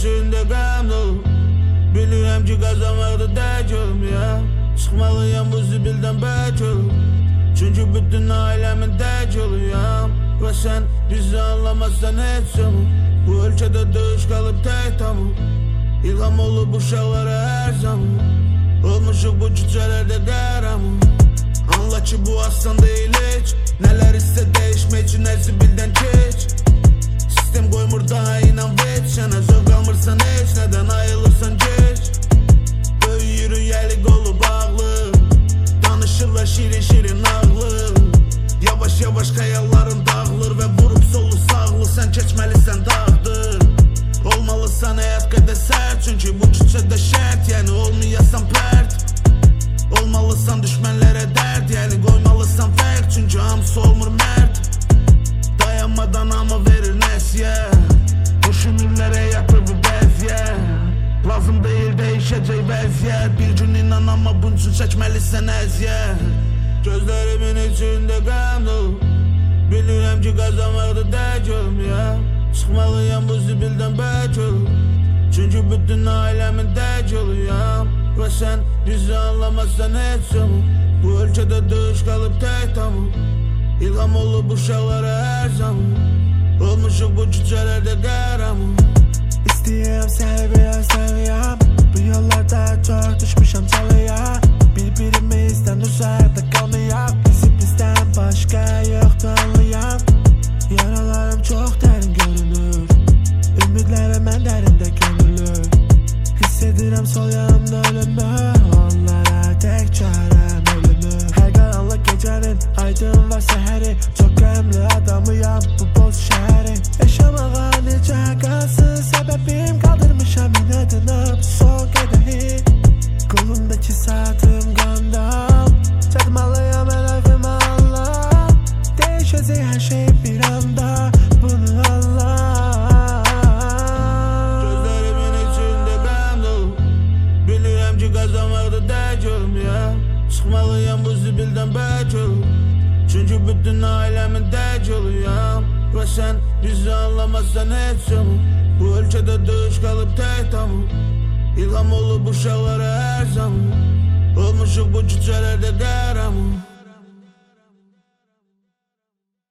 içində qəm dolu. Bilirəm ki qazanmaqda dək olum ya. Çıxmalıyam bu zibildən bək olum. Çünki bütün ailəmin dək oluyam. Və sən bizi anlamazsan heç zaman. Bu ölkədə döyüş qalıb tək tamam. İlham olub uşaqlara hər zaman. Olmuşuq bu küçələrdə qəhrəman. Anla ki bu aslan deyil heç. Nələr istə dəyişmək üçün hər zibildən keç. Sistem qoymur daha inan veç. Sənə zövq almırsan heç nədən ayılırsan geç. Böyüyür yəli qolu bağlı. Danışırlar şirin şirin ağlı. Yavaş yavaş xəyalların dağılır və vurub solu sağlı. Sən keçməlisən dağdır. Olmalısan həyat qədər sərt. Çünki bu küçədə şərt, yəni olmayasan pərt. Olmalısan düşmənlərə dərd, yəni qoymalısan fərq. Çünki hamısı olmur mərd. Dayanmadan ama verir nəsiyə. Düşünürlər həyatı bu vəziyyət. Lazım deyil dəyişəcək vəziyyət. Bir gün inan ama bunun üçün çəkməlisən əziyyət. Gözlərimin içində qəm dolu. Bilirəm ki qazanmaqda dək olum ya. Çıxmalıyam bu zibildən bək olum. Çünki bütün ailəmin dək oluyam. Və sən bizi anlamazsan heç zaman. Bu ölkədə döyüş qalıb tək tamam. İlham olub uşaqlara hər zaman. Olmuşuq bu küçələrdə qəhrəman. İstəyirəm səni biraz tanıyam. Bu yollarda çox düşmüşəm çalıya. Bir-birimizdən uzaqda qalmayaq. Bizi bizdən başqa yoxdur anlayam. Yaralarım çox dərin görünür. Ümidlərim mən dərində gömülür. Hiss edirəm sol yanımda ölümü. Onlara tək çarəm ölümü. Hər qaranlıq gecənin aydın var səhəri. Çox qəmli adamıyam bu boz şəhərin. Yaşamağa necə qalsın səbəbim. Qaldırmışam inadına bu son qədəhi. Qolumdakı saatım qandal. Çatmalıyam hədəfim anla. Değişəcək hər şey bir anda. Bunu anla. Gözlərimin içində qəm dolu. Bilirəm ki qazanmaqda dək olum ya. Çıxmalıyam bu zibildən bək olum. Çünki bütün ailəmin dək oluyam. Və sən bizi anlamazsan heç zaman. Bu ölkədə döyüş qalıb tək tamam. İlham olub uşaqlara hər zaman. Olmuşuq bu küçələrdə qəhrəman.